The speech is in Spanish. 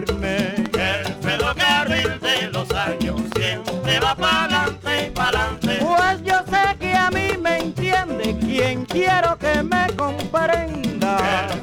entienderme. El ferrocarril de los años siempre va pa'lante y pa'lante. Pues yo sé que a mí me entiende quien quiero